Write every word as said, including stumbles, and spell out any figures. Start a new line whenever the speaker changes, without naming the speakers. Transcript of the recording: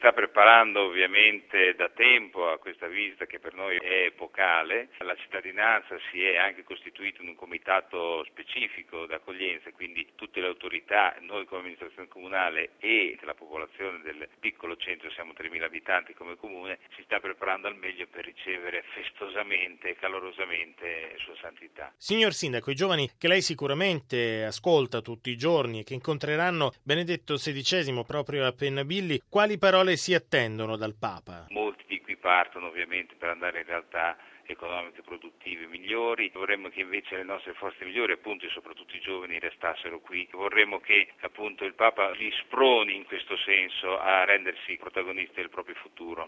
sta preparando ovviamente da tempo a questa visita che per noi è epocale. La cittadinanza si è anche costituita in un comitato specifico d'accoglienza, quindi tutte le autorità, noi come amministrazione comunale e la popolazione del piccolo centro, siamo tremila abitanti come comune, si sta preparando al meglio per ricevere festosamente e calorosamente Sua Santità.
Signor Sindaco, i giovani che lei sicuramente ascolta tutti i giorni e che incontreranno Benedetto sedicesimo proprio a Pennabilli, quali parole si attendono dal Papa?
Molti di qui partono ovviamente per andare in realtà economiche produttive migliori. Vorremmo che invece le nostre forze migliori, appunto e soprattutto i giovani, restassero qui. Vorremmo che appunto il Papa li sproni in questo senso a rendersi protagonisti del proprio futuro.